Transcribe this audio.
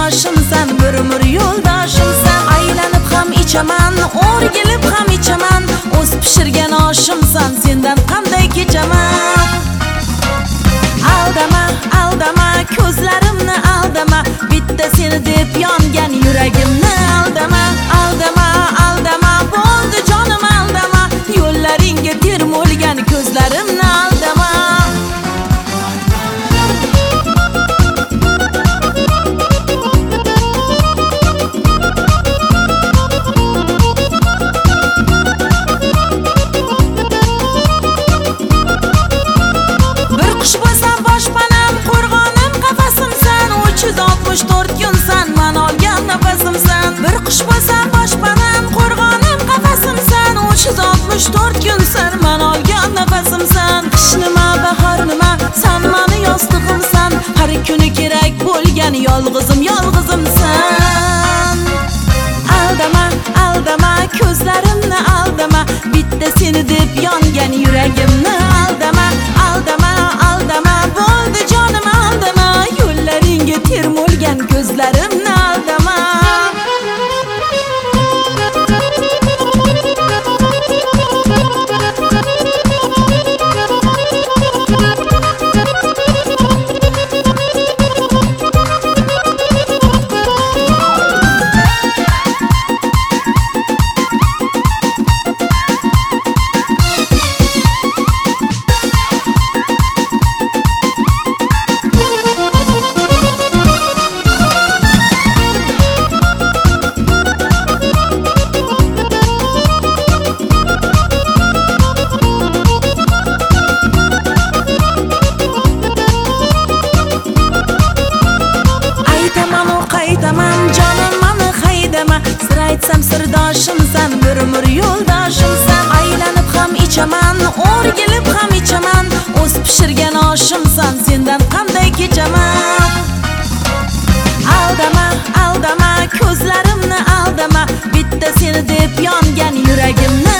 sirdoshimsan, bir umr yo'ldoshimsan. Aylanib ham ichaman, o'rgilib ham ichaman, o'z pishirgan oshimsan, sendan qanday kechaman. Aldama, aldama, ko'zlarimni aldama, bitta seni deb yongan yuragimni aldama. Aldama, aldama, bo'ldi jonim aldama, yo'llaringga termulgan ko'zlarimni aldama. Qush bo'lsam boshpanam, qo'rg'onim qafasimsan, 364 kunsan, men olgan nafasimsan. Bir qush bo'lsam boshpanam, qo'rg'onim qafasimsan, 364 kunsan, men olgan nafasimsan. Qish nima, bahor nima, sen meni yostig'imsan, har kuni kerak bo'lgan yolg'izim, yolg'izimsan. Aldama, aldama, ko'zlarimni aldama, bitta seni deb yongan yuragimni aldama. Aldama, aldama, bo'ldi jonim aldama, yo'llaringga termulgan ko'zlarimni aldama. Sir aytsam sirdoshimsan, bir umr yo'ldoshimsan. Aylanib ham ichaman, o'rgilib ham ichaman, o'z pishirgan oshimsan, sendan qanday kechaman. Aldama, aldama, ko'zlarimni aldama, bitta seni deb yongan yuragimni